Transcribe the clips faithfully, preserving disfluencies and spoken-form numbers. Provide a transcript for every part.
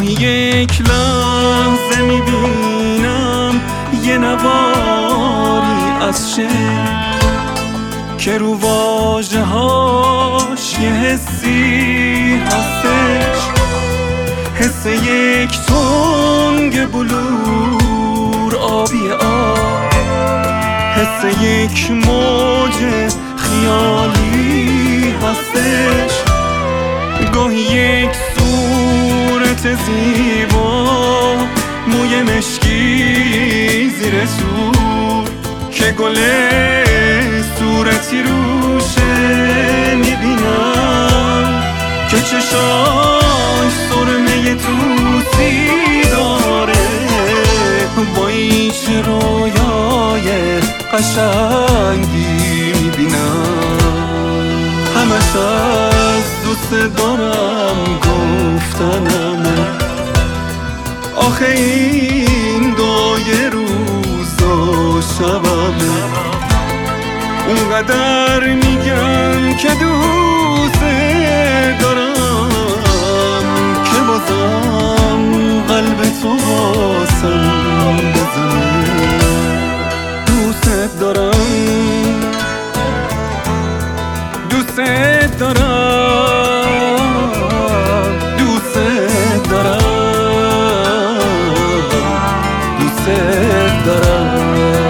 یک لحظه میبینم یه نواری از شعر که رو واژه هاش یه حسی هستش، حس یک تنگ بلور آبی آب، حس یک موج خیالی هستش، گاهی یک صورت زیبا موی مشکی زیر سور که گل صورتی روشه میبینم که چشاش سرمه توسی داره، با هیچ رویای قشنگی میبینم، همش از دوست دارم گفتنمه، آخه این دایه روز و شبمه، اونقدر میگم که دوست دارم که بازم قلب تو واسم بزنه، دوست دارم دوست دارم دوست دارم دوست دارم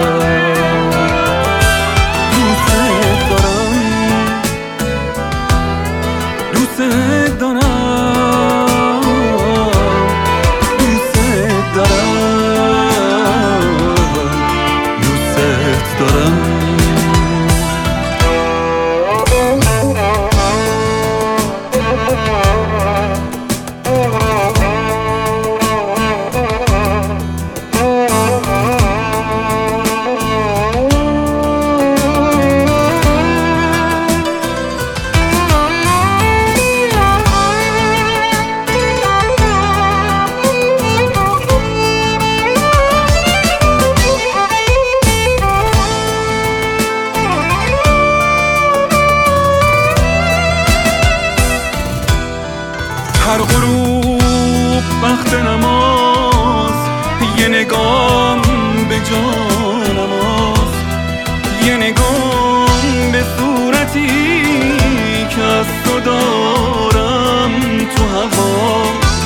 هر غروب وقت نماز یه نگام به جانماز، یه نگام به صورتی که از تو دارم تو هوا،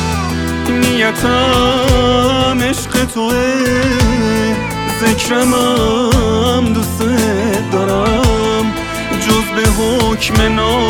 نیتم عشق توه، ذکرمم دوست دارم، جز به حکم نام